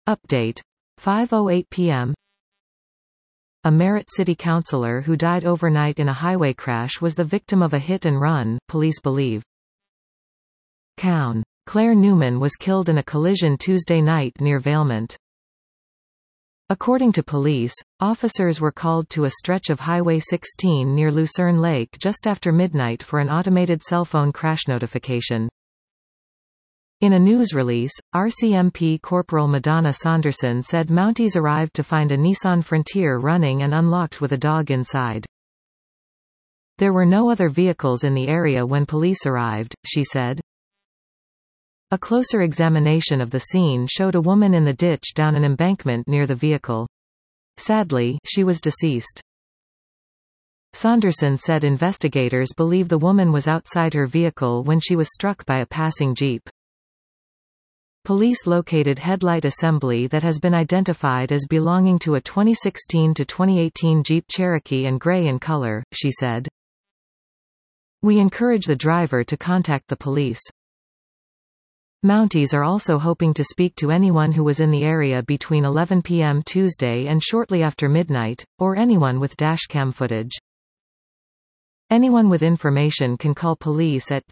Update. 5:08 p.m. A Merritt City councilor who died overnight in a highway crash was the victim of a hit-and-run, police believe. Cown. Claire Newman was killed in a collision Tuesday night near Valemount. According to police, officers were called to a stretch of Highway 16 near Lucerne Lake just after midnight for an automated cell phone crash notification. In a news release, RCMP Corporal Madonna Saunderson said Mounties arrived to find a Nissan Frontier running and unlocked with a dog inside. There were no other vehicles in the area when police arrived, she said. A closer examination of the scene showed a woman in the ditch down an embankment near the vehicle. Sadly, she was deceased. Saunderson said investigators believe the woman was outside her vehicle when she was struck by a passing Jeep. Police located headlight assembly that has been identified as belonging to a 2016 to 2018 Jeep Cherokee and gray in color, she said. We encourage the driver to contact the police. Mounties are also hoping to speak to anyone who was in the area between 11 p.m. Tuesday and shortly after midnight, or anyone with dashcam footage. Anyone with information can call police at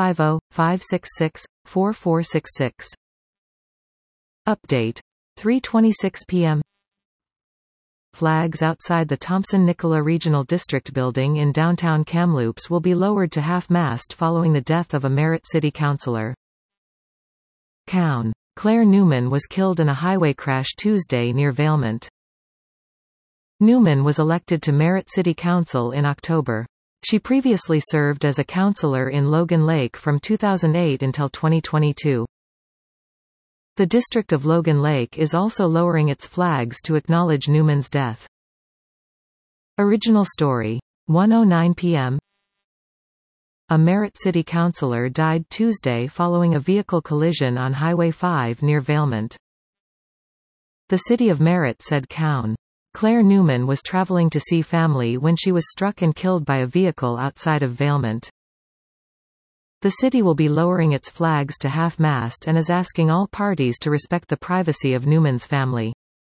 250-566-4466. Update. 3:26 p.m. Flags outside the Thompson-Nicola Regional District building in downtown Kamloops will be lowered to half-mast following the death of a Merritt City councilor. Cown. Claire Newman was killed in a highway crash Tuesday near Valemount. Newman was elected to Merritt City Council in October. She previously served as a councillor in Logan Lake from 2008 until 2022. The district of Logan Lake is also lowering its flags to acknowledge Newman's death. Original story. 1:09 p.m. A Merritt City councilor died Tuesday following a vehicle collision on Highway 5 near Valemount. The city of Merritt said Cown. Claire Newman was traveling to see family when she was struck and killed by a vehicle outside of Valemount. The city will be lowering its flags to half-mast and is asking all parties to respect the privacy of Newman's family.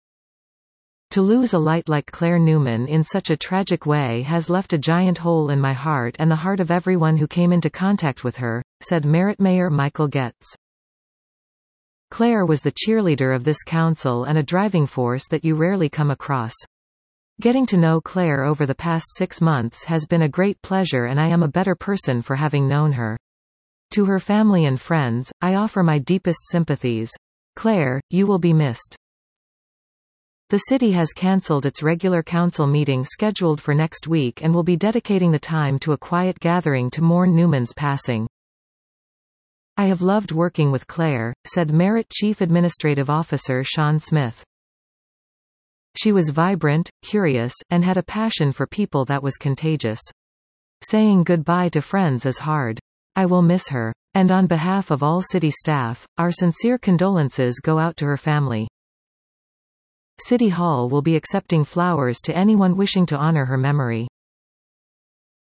To lose a light like Claire Newman in such a tragic way has left a giant hole in my heart and the heart of everyone who came into contact with her, said Merritt Mayor Michael Getz. Claire was the cheerleader of this council and a driving force that you rarely come across. Getting to know Claire over the past 6 months has been a great pleasure and I am a better person for having known her. To her family and friends, I offer my deepest sympathies. Claire, you will be missed. The city has cancelled its regular council meeting scheduled for next week and will be dedicating the time to a quiet gathering to mourn Newman's passing. I have loved working with Claire, said Merritt Chief Administrative Officer Sean Smith. She was vibrant, curious, and had a passion for people that was contagious. Saying goodbye to friends is hard. I will miss her. And on behalf of all city staff, our sincere condolences go out to her family. City Hall will be accepting flowers to anyone wishing to honor her memory.